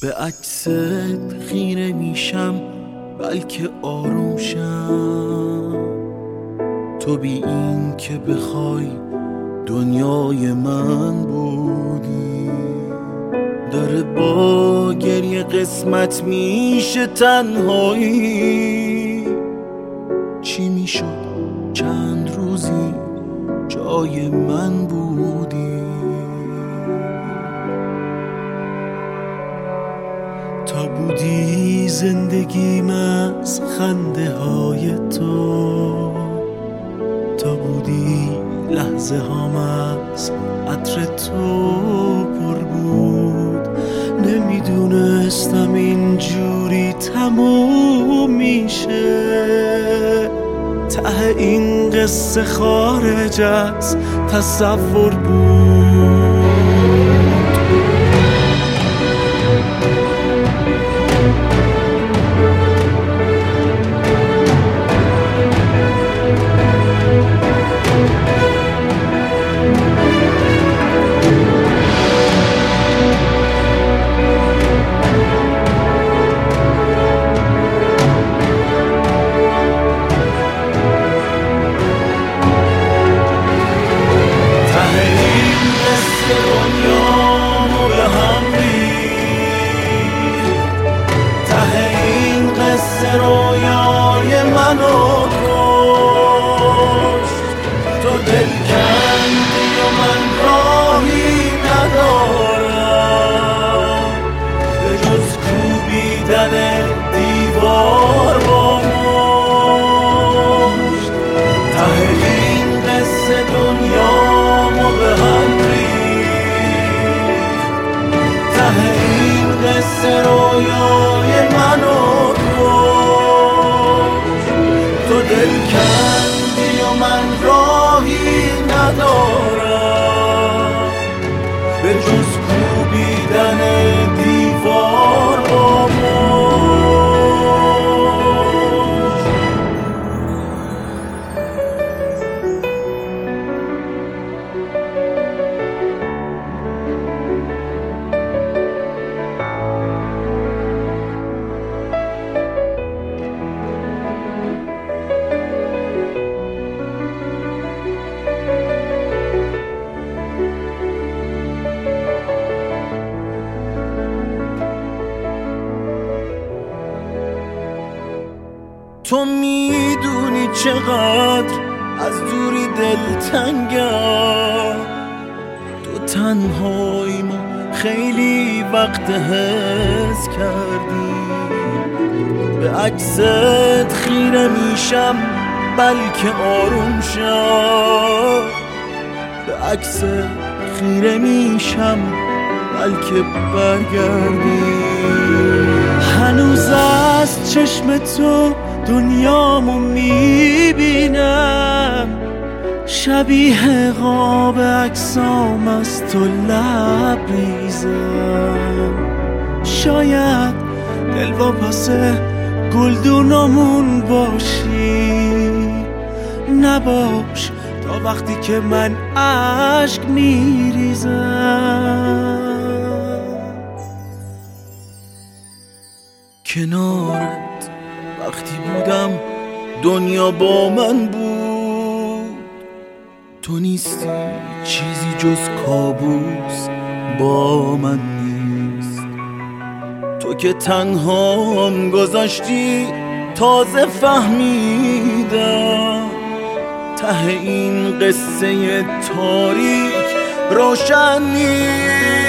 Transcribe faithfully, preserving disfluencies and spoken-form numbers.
به عکست خیره میشم بلکه آروم شم، تو بی این که بخوای دنیای من بودی. داره با گریه قسمت میشه تنهایی، چی میشد چند روزی جای من بودی. تا بودی زندگیم از خنده های تو، تا بودی لحظه هام از عطر تو پر بود. نمیدونستم اینجوری تموم میشه، ته این قصه خارج از تصور بود. رویای منو کشت، تو دل کندی و من راهی ندارم به جز کوبیدن دیوار با مشت. ته این قصه دنیامو به هم ریخت، ته این قصه رویای منو دل کندی و من راهی ندارم به جز کوبیدن دیوار با مشت. تو میدونی چقدر از دوری دلتنگم، تو تنهایی ما خیلی وقت حس کردی. به عکست خیره میشم بلکه آروم شم، به عکست خیره میشم بلکه برگردی. هنوز از چشم تو دنیامو میبینم، شبیه قاب عکسام از تو لبریزم. شاید دلواپس گلدونامون باشی، نباش تا وقتی که من عشق میریزم. کنارت وقتی بودم دنیا با من بود، تو نیستی چیزی جز کابوس با من نیست. تو که تنهام گذاشتی تازه فهمیدم، ته این قصه تاریک روشن نیست.